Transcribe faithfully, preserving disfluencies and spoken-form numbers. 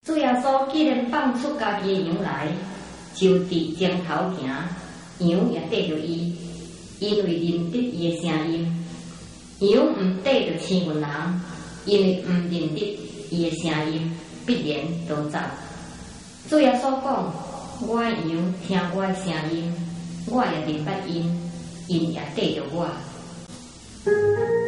主耶稣既然放出家己的羊来，就伫前头行，羊也跟着伊，因为认得伊的声音。羊毋跟着青云人，因为毋认得伊的声音，必然都走。主耶稣讲：我的羊听我的声音，我也认捌因，因也跟着我。